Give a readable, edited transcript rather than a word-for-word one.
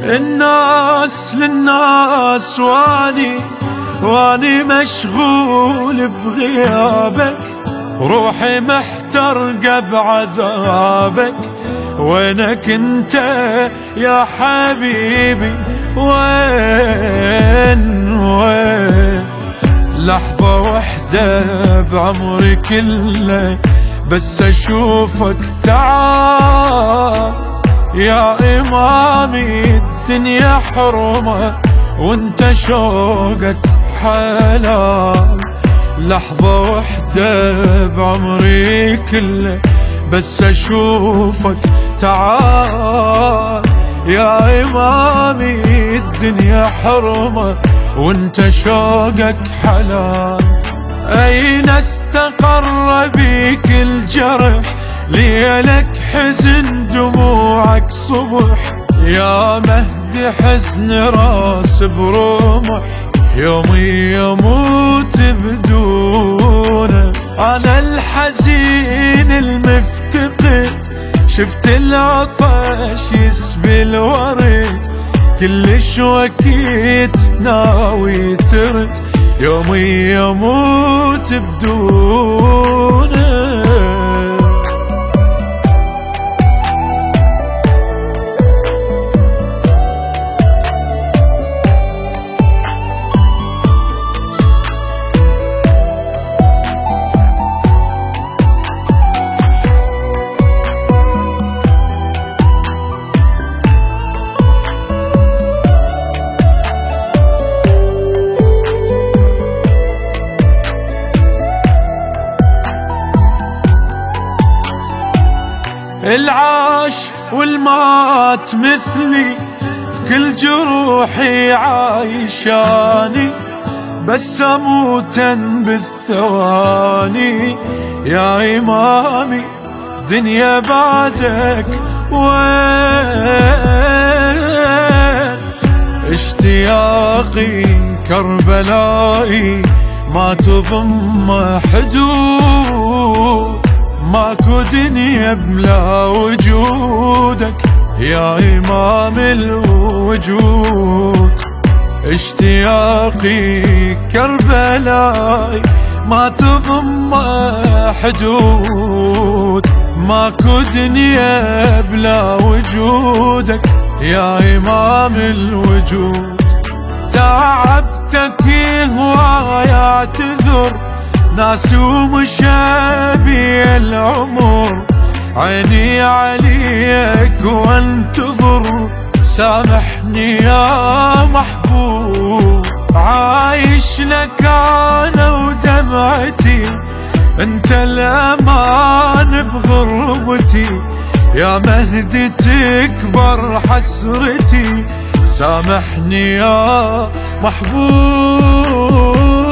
الناس للناس واني مشغول بغيابك، روحي محترقة بعذابك. وينك انت يا حبيبي؟ وين لحظة وحدة بعمري كله بس اشوفك تعال يا إمامي. الدنيا حرمة وانت شوقك حلال. لحظة وحدة بعمري كله بس اشوفك تعال يا إمامي. الدنيا حرمة وانت شوقك حلال. أين استقر بيك الجرح؟ ليلك حزن دموعك صبح. يا مهدي حزن راس برمح، يومي يموت بدونه. أنا الحزين المفتقد، شفت العطش يسبي الورد. كلش وكيت ناوي ترد، يومي يموت بدونه. العاش والمات مثلي، كل جروحي عايشاني بس اموتا بالثواني يا إمامي. دنيا بعدك وين؟ اشتياقي كربلائي ما تضم حدود. ماكو دنيا بلا وجودك يا إمام الوجود. اشتياقي كربلاي ما تضم حدود. ماكو دنيا بلا وجودك يا إمام الوجود. تعبتك هوايا اعتذر، ناس ومشابي العمر. عيني عليك وانتظر، سامحني يا محبوب. عايش لك انا ودمعتي، انت الامان بغربتي. يا مهدي تكبر حسرتي، سامحني يا محبوب.